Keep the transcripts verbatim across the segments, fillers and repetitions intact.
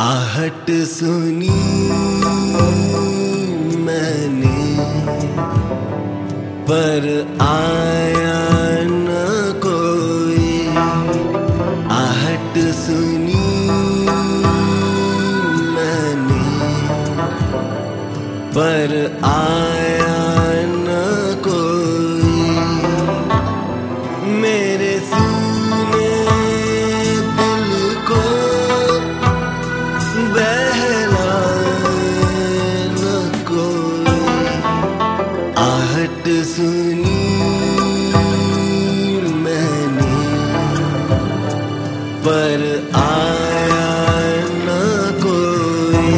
आहट सुनी मैंने पर आया न कोई। आहट सुनी मैंने पर आया न कोई। मेरे सीने दिल को बहलाए न कोई। आहट सुनी मैंने पर आया न कोई।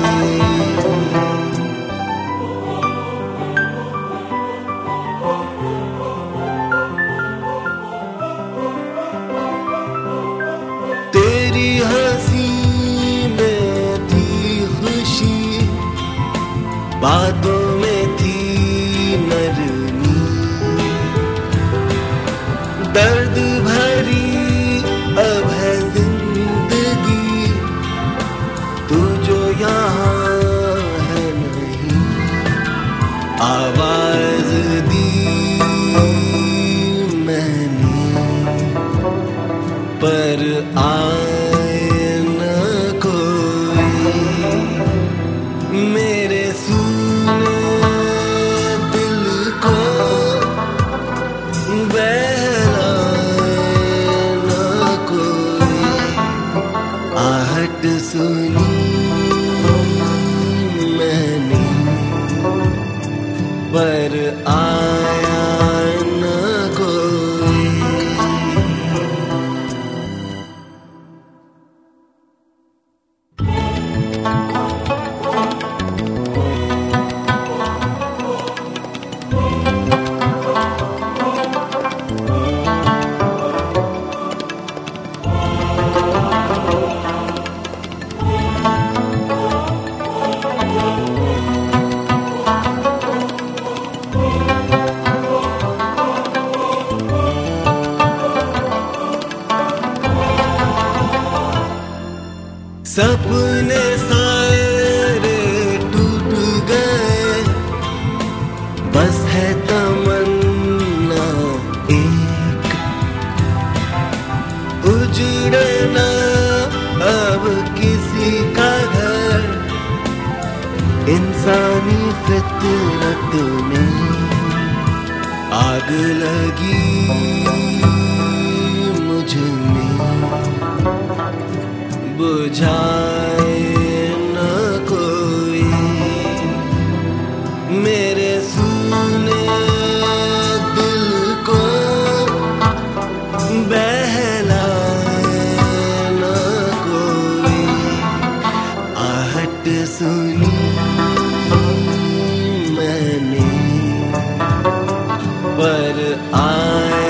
तेरी हंसी में थी खुशी, बातों में थी नरमी। दर्द भरी अब है जिंदगी, तू जो यहाँ है नहीं। आवाज दी मैंने पर आए न कोई। मेरे सूने दिल को बहलाए न कोई। आहट सुनी मैंने पर आया न कोई। सपने सारे टूट गए, बस है तमन्ना एक। उजड़ना अब किसी का घर, इंसानी फितरत में आग लगी मुझ में। बुझाए न कोई मेरे सूने दिल को बहलाए न कोई। आहट सुनी मैंने पर आए